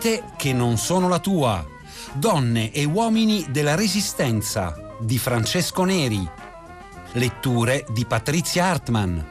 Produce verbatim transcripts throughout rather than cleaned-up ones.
Vite che non sono la tua. Donne e uomini della Resistenza di Francesco Neri. Letture di Patrizia Hartmann.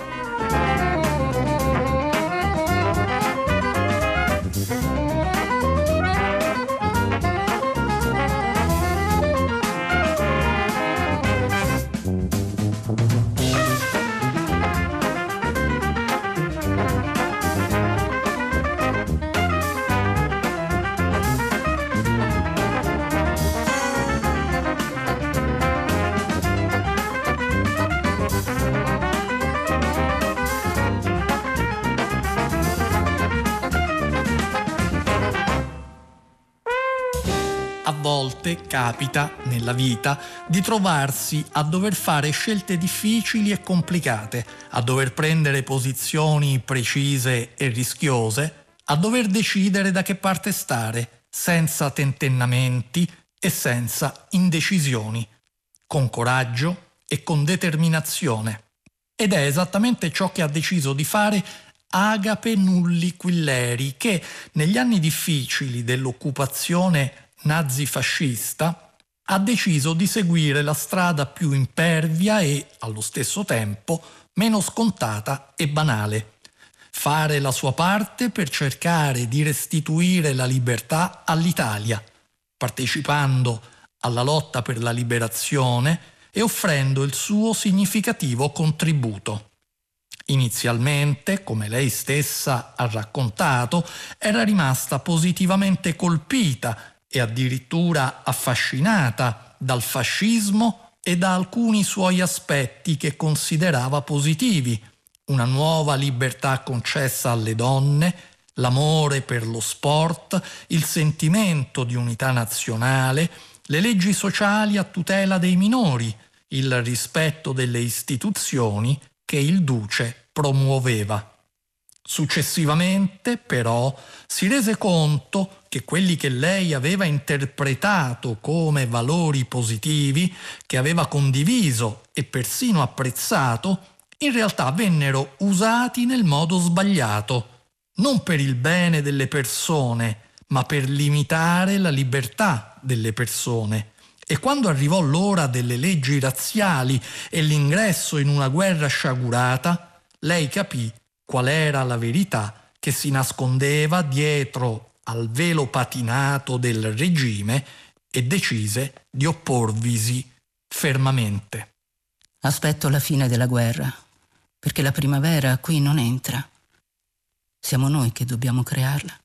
Capita nella vita di trovarsi a dover fare scelte difficili e complicate, a dover prendere posizioni precise e rischiose, a dover decidere da che parte stare, senza tentennamenti e senza indecisioni, con coraggio e con determinazione. Ed è esattamente ciò che ha deciso di fare Agape Nulli Quilleri, che negli anni difficili dell'occupazione nazifascista ha deciso di seguire la strada più impervia e, allo stesso tempo, meno scontata e banale. Fare la sua parte per cercare di restituire la libertà all'Italia, partecipando alla lotta per la liberazione e offrendo il suo significativo contributo. Inizialmente, come lei stessa ha raccontato, era rimasta positivamente colpita e addirittura affascinata dal fascismo e da alcuni suoi aspetti che considerava positivi: una nuova libertà concessa alle donne, l'amore per lo sport, il sentimento di unità nazionale, le leggi sociali a tutela dei minori, il rispetto delle istituzioni che il duce promuoveva. Successivamente, però, si rese conto che quelli che lei aveva interpretato come valori positivi, che aveva condiviso e persino apprezzato, in realtà vennero usati nel modo sbagliato, non per il bene delle persone, ma per limitare la libertà delle persone. E quando arrivò l'ora delle leggi razziali e l'ingresso in una guerra sciagurata, lei capì qual era la verità che si nascondeva dietro al velo patinato del regime e decise di opporvisi fermamente. Aspetto la fine della guerra, perché la primavera qui non entra. Siamo noi che dobbiamo crearla.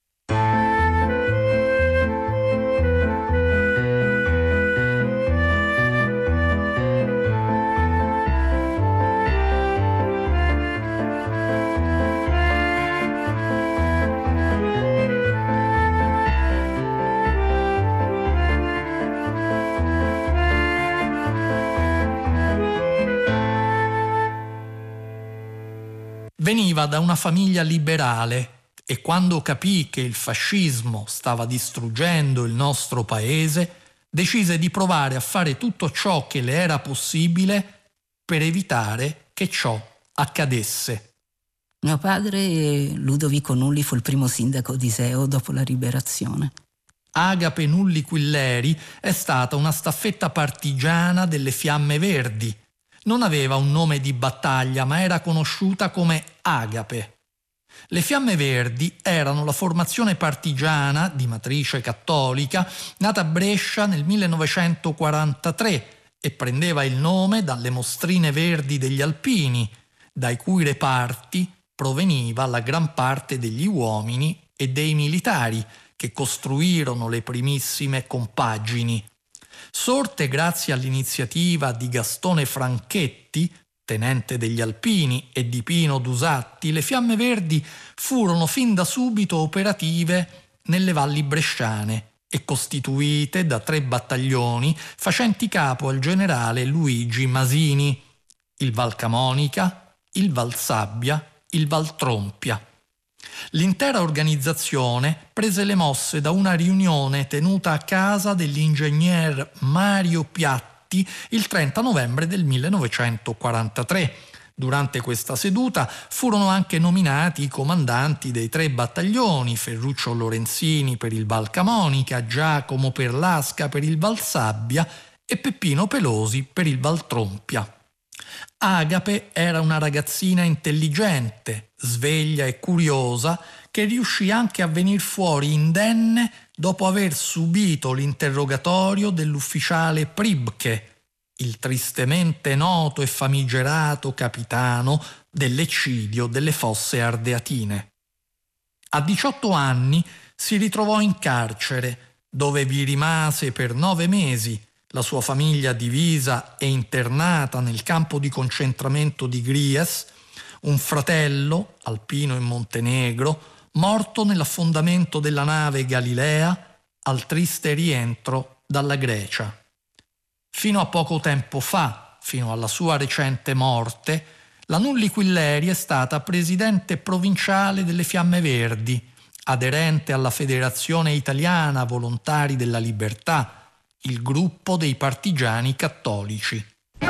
Veniva da una famiglia liberale e quando capì che il fascismo stava distruggendo il nostro paese, decise di provare a fare tutto ciò che le era possibile per evitare che ciò accadesse. Mio padre, Ludovico Nulli, fu il primo sindaco di Iseo dopo la liberazione. Agape Nulli Quilleri è stata una staffetta partigiana delle Fiamme Verdi. Non aveva un nome di battaglia, ma era conosciuta come Agape. Le Fiamme Verdi erano la formazione partigiana di matrice cattolica nata a Brescia nel millenovecentoquarantatré e prendeva il nome dalle mostrine verdi degli alpini, dai cui reparti proveniva la gran parte degli uomini e dei militari che costruirono le primissime compagini. Sorte grazie all'iniziativa di Gastone Franchetti, tenente degli Alpini, e di Pino Dusatti, le Fiamme Verdi furono fin da subito operative nelle valli bresciane e costituite da tre battaglioni facenti capo al generale Luigi Masini, il Valcamonica, il Valsabbia, il Valtrompia. L'intera organizzazione prese le mosse da una riunione tenuta a casa dell'ingegner Mario Piatti il trenta novembre del millenovecentoquarantatré, Durante questa seduta furono anche nominati i comandanti dei tre battaglioni, Ferruccio Lorenzini per il Val Camonica, Giacomo Perlasca per il Val Sabbia e Peppino Pelosi per il Val Trompia. Agape era una ragazzina intelligente, sveglia e curiosa, che riuscì anche a venir fuori indenne dopo aver subito l'interrogatorio dell'ufficiale Pribke, il tristemente noto e famigerato capitano dell'eccidio delle Fosse Ardeatine. A diciotto anni si ritrovò in carcere, dove vi rimase per nove mesi, la sua famiglia divisa e internata nel campo di concentramento di Gries, un fratello, alpino in Montenegro, morto nell'affondamento della nave Galilea al triste rientro dalla Grecia. Fino a poco tempo fa, fino alla sua recente morte, la Nulli Quilleri è stata presidente provinciale delle Fiamme Verdi, aderente alla Federazione Italiana Volontari della Libertà, il gruppo dei partigiani cattolici.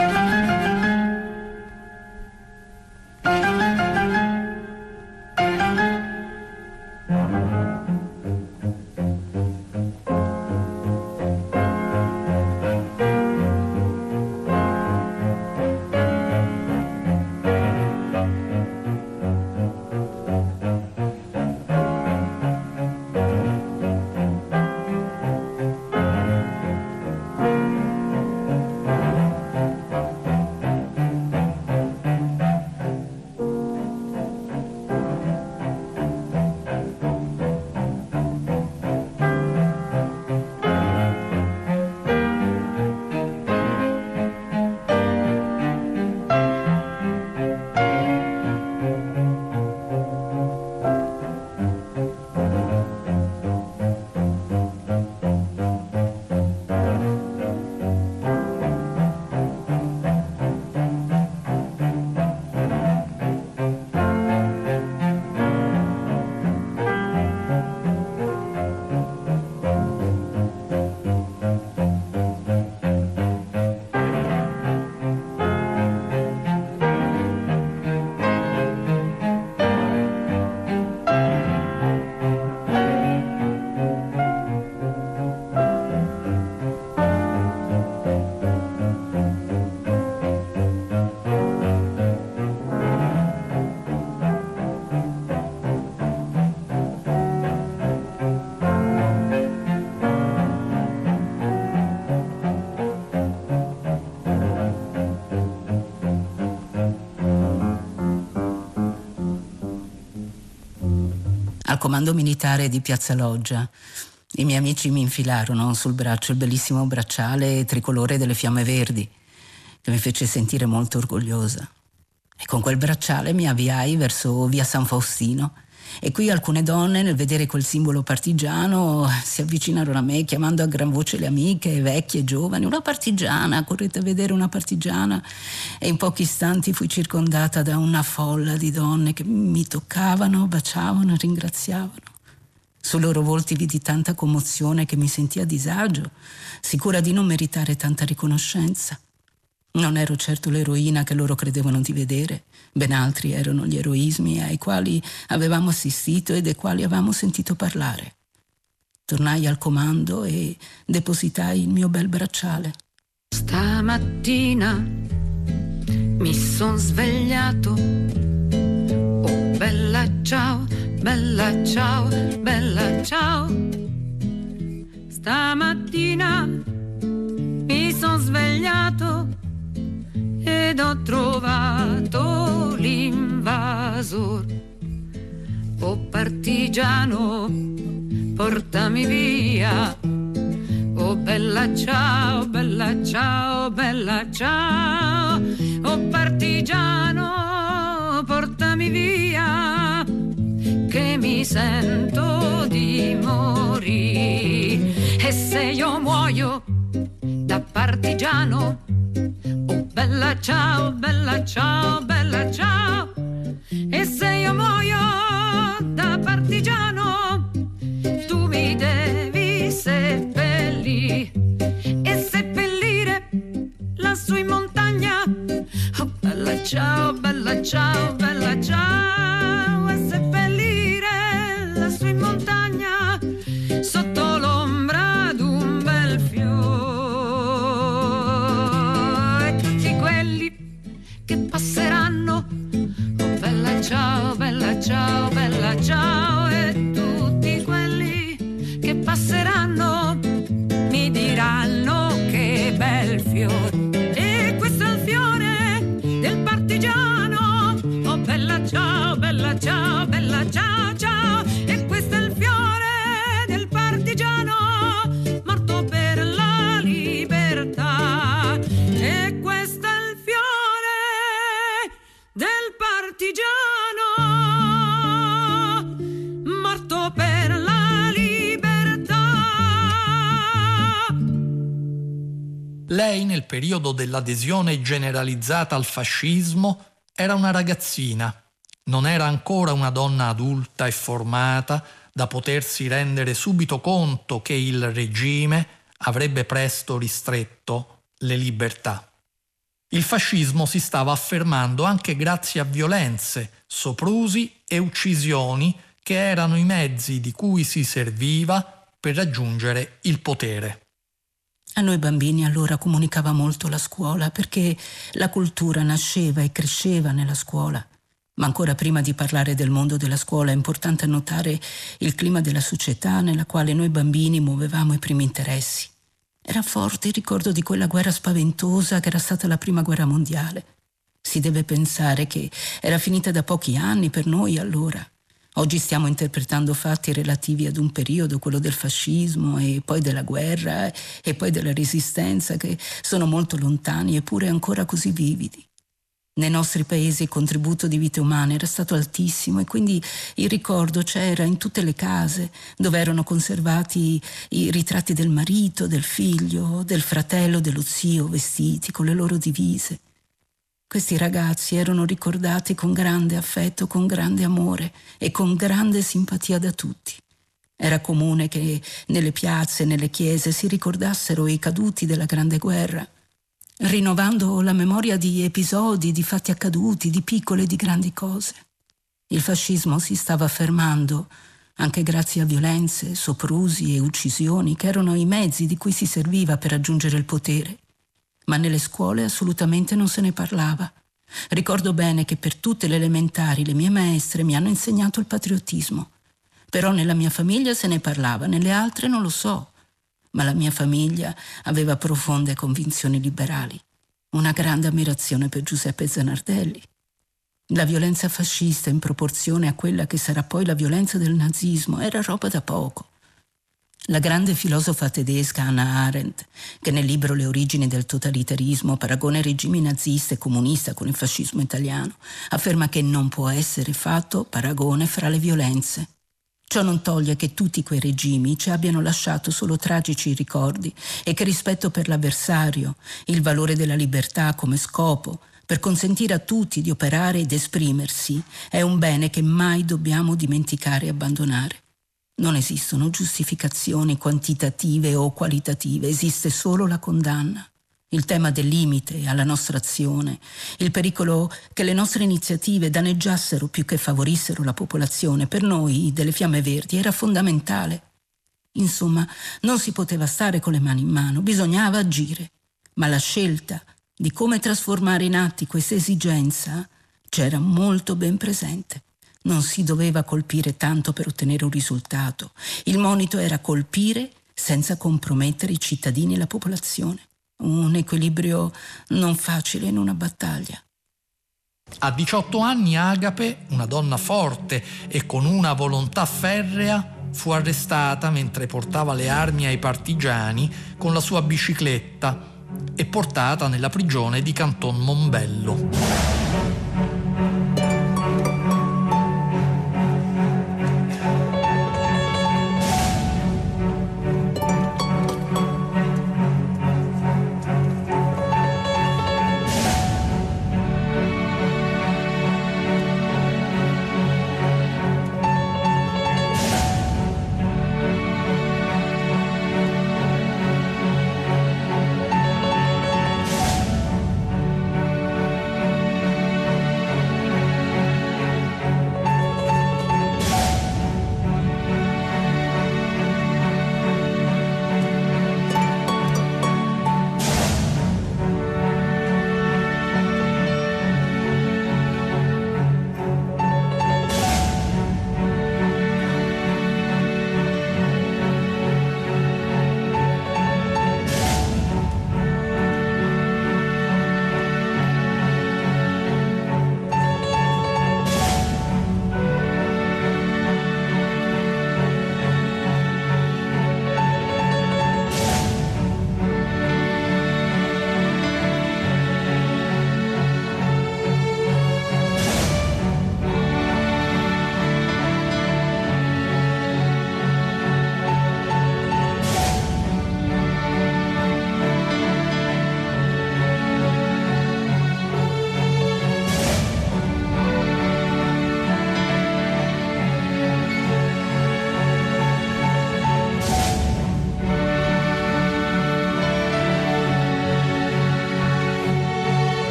Al comando militare di Piazza Loggia i miei amici mi infilarono sul braccio il bellissimo bracciale tricolore delle Fiamme Verdi, che mi fece sentire molto orgogliosa. E con quel bracciale mi avviai verso via San Faustino, e qui alcune donne, nel vedere quel simbolo partigiano, si avvicinarono a me chiamando a gran voce le amiche, vecchie e giovani: una partigiana, correte a vedere una partigiana. E in pochi istanti fui circondata da una folla di donne che mi toccavano, baciavano e ringraziavano. Su loro volti vidi tanta commozione che mi sentii a disagio, sicura di non meritare tanta riconoscenza. Non ero certo l'eroina che loro credevano di vedere, ben altri erano gli eroismi ai quali avevamo assistito e dei quali avevamo sentito parlare. Tornai al comando e depositai il mio bel bracciale. Stamattina mi son svegliato, oh bella ciao, bella ciao, bella ciao. Stamattina mi son svegliato ed ho trovato l'invasor. Oh partigiano, portami via. Oh bella ciao, bella ciao, bella ciao. Oh partigiano, portami via, che mi sento di morire. E se io muoio da partigiano, oh bella ciao, bella ciao, bella ciao. E se io muoio da partigiano, tu mi devi seppellire e seppellire lassù in montagna. Oh bella ciao, bella bella ciao ciao. E questo è il fiore del partigiano morto per la libertà. E questo è il fiore del partigiano morto per la libertà. Lei, nel periodo dell'adesione generalizzata al fascismo, era una ragazzina. Non era ancora una donna adulta e formata da potersi rendere subito conto che il regime avrebbe presto ristretto le libertà. Il fascismo si stava affermando anche grazie a violenze, soprusi e uccisioni che erano i mezzi di cui si serviva per raggiungere il potere. A noi bambini allora comunicava molto la scuola, perché la cultura nasceva e cresceva nella scuola. Ma ancora prima di parlare del mondo della scuola è importante notare il clima della società nella quale noi bambini muovevamo i primi interessi. Era forte il ricordo di quella guerra spaventosa che era stata la prima guerra mondiale. Si deve pensare che era finita da pochi anni per noi allora. Oggi stiamo interpretando fatti relativi ad un periodo, quello del fascismo e poi della guerra e poi della resistenza, che sono molto lontani eppure ancora così vividi. Nei nostri paesi il contributo di vite umane era stato altissimo e quindi il ricordo c'era in tutte le case dove erano conservati i ritratti del marito, del figlio, del fratello, dello zio, vestiti con le loro divise. Questi ragazzi erano ricordati con grande affetto, con grande amore e con grande simpatia da tutti. Era comune che nelle piazze, nelle chiese si ricordassero i caduti della Grande Guerra, rinnovando la memoria di episodi, di fatti accaduti, di piccole e di grandi cose. Il fascismo si stava affermando anche grazie a violenze, soprusi e uccisioni che erano i mezzi di cui si serviva per raggiungere il potere. Ma nelle scuole assolutamente non se ne parlava. Ricordo bene che per tutte le elementari le mie maestre mi hanno insegnato il patriottismo. Però nella mia famiglia se ne parlava, nelle altre non lo so. Ma la mia famiglia aveva profonde convinzioni liberali, una grande ammirazione per Giuseppe Zanardelli. La violenza fascista in proporzione a quella che sarà poi la violenza del nazismo era roba da poco. La grande filosofa tedesca Hannah Arendt, che nel libro Le origini del totalitarismo paragona i regimi nazista e comunista con il fascismo italiano, afferma che non può essere fatto paragone fra le violenze. Ciò non toglie che tutti quei regimi ci abbiano lasciato solo tragici ricordi e che rispetto per l'avversario, il valore della libertà come scopo, per consentire a tutti di operare ed esprimersi, è un bene che mai dobbiamo dimenticare e abbandonare. Non esistono giustificazioni quantitative o qualitative, esiste solo la condanna. Il tema del limite alla nostra azione, il pericolo che le nostre iniziative danneggiassero più che favorissero la popolazione, per noi delle Fiamme Verdi era fondamentale. Insomma, non si poteva stare con le mani in mano, bisognava agire. Ma la scelta di come trasformare in atti questa esigenza c'era molto ben presente. Non si doveva colpire tanto per ottenere un risultato. Il monito era colpire senza compromettere i cittadini e la popolazione. Un equilibrio non facile in una battaglia. A diciotto anni Agape, una donna forte e con una volontà ferrea, fu arrestata mentre portava le armi ai partigiani con la sua bicicletta e portata nella prigione di Canton Mombello.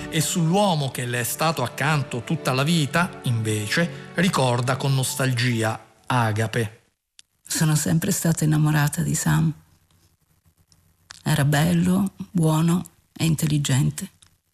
e sull'uomo che le è stato accanto tutta la vita, invece, ricorda con nostalgia Agape. Sono sempre stata innamorata di Sam. Era bello, buono e intelligente.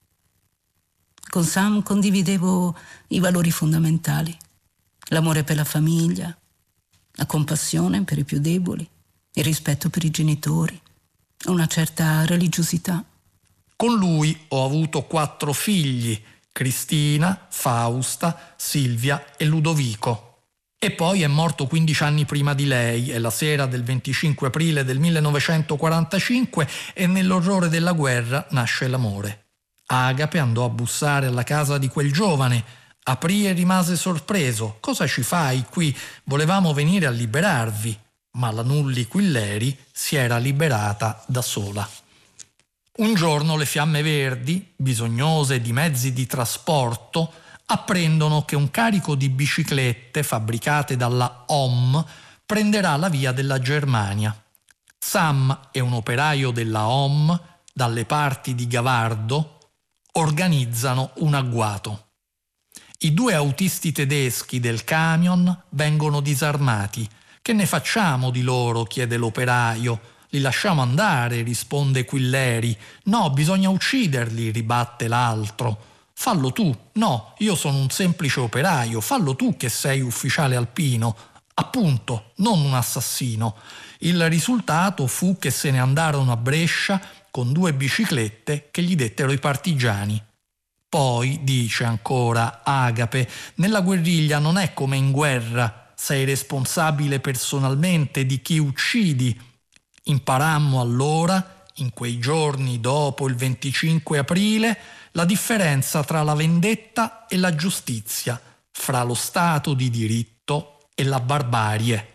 Con Sam condividevo i valori fondamentali: l'amore per la famiglia, la compassione per i più deboli, il rispetto per i genitori, una certa religiosità. Con lui ho avuto quattro figli: Cristina, Fausta, Silvia e Ludovico. E poi è morto quindici anni prima di lei, è la sera del venticinque aprile del millenovecentoquarantacinque e nell'orrore della guerra nasce l'amore. Agape andò a bussare alla casa di quel giovane, aprì e rimase sorpreso. «Cosa ci fai qui? Volevamo venire a liberarvi». Ma la Nulli Quilleri si era liberata da sola. Un giorno le Fiamme Verdi, bisognose di mezzi di trasporto, apprendono che un carico di biciclette fabbricate dalla O M prenderà la via della Germania. Sam e un operaio della O M, dalle parti di Gavardo, organizzano un agguato. I due autisti tedeschi del camion vengono disarmati. «Che ne facciamo di loro?» chiede l'operaio. «Li lasciamo andare», risponde Quilleri. «No, bisogna ucciderli», ribatte l'altro. «Fallo tu». «No, io sono un semplice operaio, fallo tu che sei ufficiale alpino». «Appunto, non un assassino». Il risultato fu che se ne andarono a Brescia con due biciclette che gli dettero i partigiani. Poi, dice ancora Agape, nella guerriglia non è come in guerra, sei responsabile personalmente di chi uccidi. Imparammo allora, in quei giorni dopo il venticinque aprile, la differenza tra la vendetta e la giustizia, fra lo Stato di diritto e la barbarie.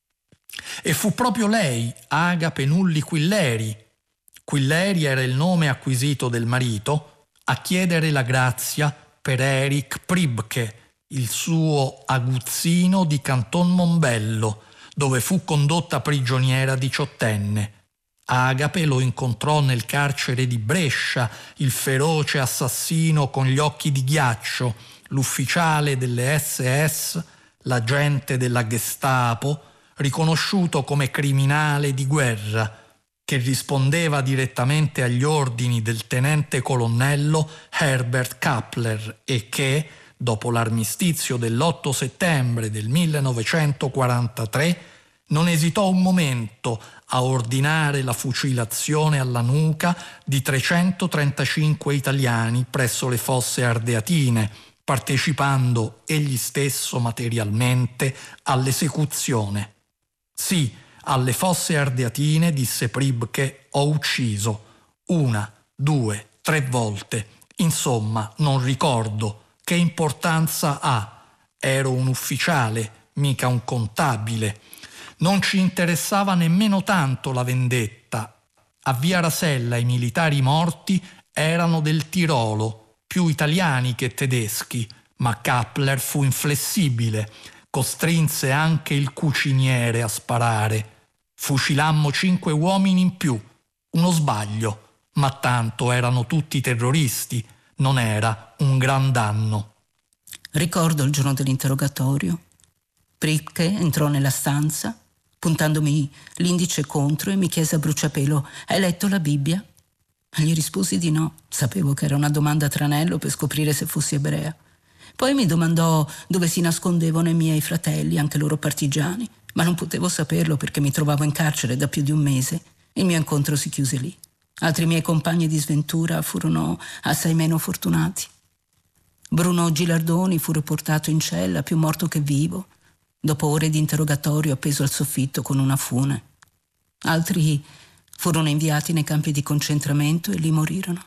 E fu proprio lei, Agape Nulli Quilleri, Quilleri era il nome acquisito del marito, a chiedere la grazia per Erich Priebke, il suo aguzzino di Canton Mombello, dove fu condotta prigioniera diciottenne. Agape lo incontrò nel carcere di Brescia, il feroce assassino con gli occhi di ghiaccio, l'ufficiale delle esse esse, l'agente della Gestapo, riconosciuto come criminale di guerra, che rispondeva direttamente agli ordini del tenente colonnello Herbert Kappler e che, dopo l'armistizio dell'otto settembre del millenovecentoquarantatré, non esitò un momento a ordinare la fucilazione alla nuca di trecentotrentacinque italiani presso le fosse ardeatine, partecipando egli stesso materialmente all'esecuzione. Sì, alle fosse ardeatine, disse Priebke, ho ucciso una, due, tre volte. Insomma, non ricordo. Che importanza ha? Ero un ufficiale, mica un contabile. Non ci interessava nemmeno tanto la vendetta. A Via Rasella i militari morti erano del Tirolo, più italiani che tedeschi, ma Kappler fu inflessibile. Costrinse anche il cuciniere a sparare. Fucilammo cinque uomini in più. Uno sbaglio, ma tanto erano tutti terroristi. Non era un gran danno. Ricordo il giorno dell'interrogatorio. Priebke entrò nella stanza, puntandomi l'indice contro e mi chiese a bruciapelo: «Hai letto la Bibbia?» Gli risposi di no. Sapevo che era una domanda a tranello per scoprire se fossi ebrea. Poi mi domandò dove si nascondevano i miei fratelli, anche loro partigiani, ma non potevo saperlo perché mi trovavo in carcere da più di un mese. Il mio incontro si chiuse lì. Altri miei compagni di sventura furono assai meno fortunati. Bruno Gilardoni fu riportato in cella, più morto che vivo, dopo ore di interrogatorio appeso al soffitto con una fune. Altri furono inviati nei campi di concentramento e lì morirono.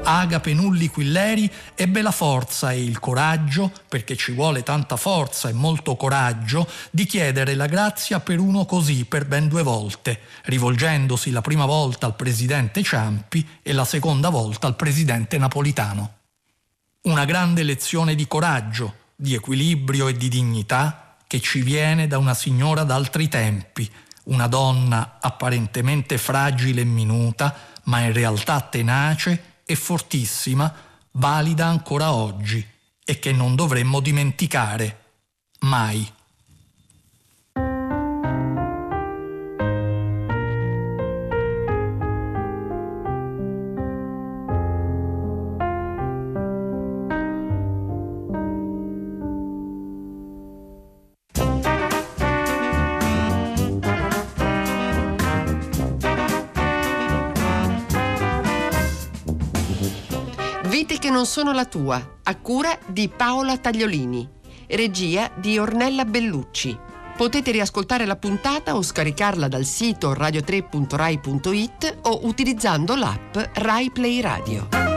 Agape nulli quilleri ebbe la forza e il coraggio, perché ci vuole tanta forza e molto coraggio, di chiedere la grazia per uno così per ben due volte, rivolgendosi la prima volta al presidente Ciampi e la seconda volta al presidente Napolitano. Una grande lezione di coraggio, di equilibrio e di dignità che ci viene da una signora d'altri tempi, una donna apparentemente fragile e minuta, ma in realtà tenace e fortissima, valida ancora oggi e che non dovremmo dimenticare mai. Vite che non sono la tua, a cura di Paola Tagliolini, regia di Ornella Bellucci. Potete riascoltare la puntata o scaricarla dal sito radio tre punto rai punto it o utilizzando l'app Rai Play Radio.